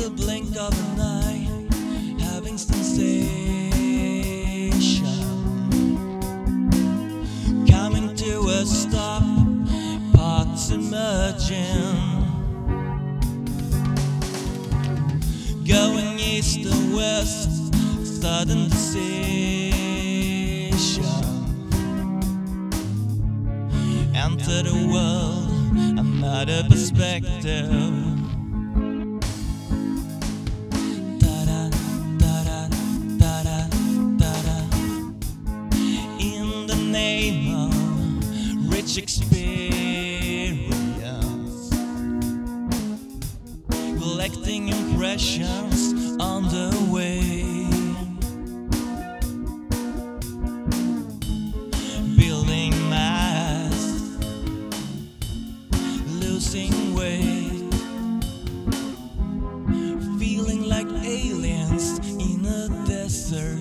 the blink of an eye, having sensation, coming to a stop, parts emerging, going east or west, sudden decision, enter the world, another perspective. In the name of rich experience, collecting impressions on the way, building mass, losing weight, feeling like aliens in a desert,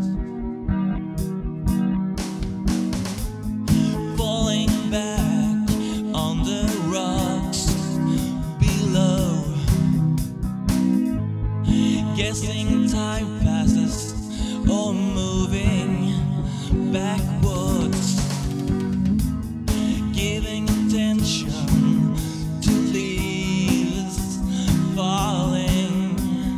falling back on the rocks below, guessing time passes or moving backwards, giving attention to leaves falling,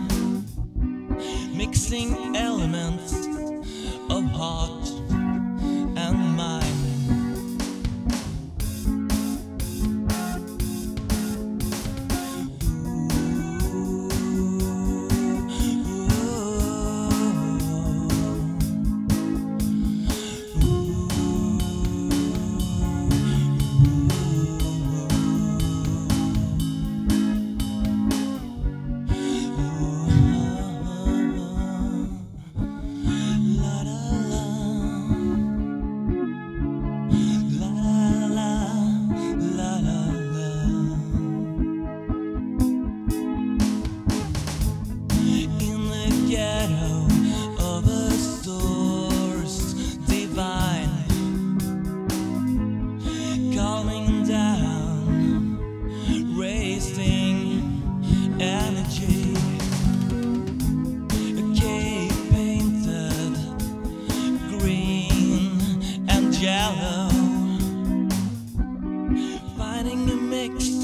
mixing elements of heart and mind. Ghetto of a source divine, calming down, raising energy, a cave painted green and yellow, finding a mix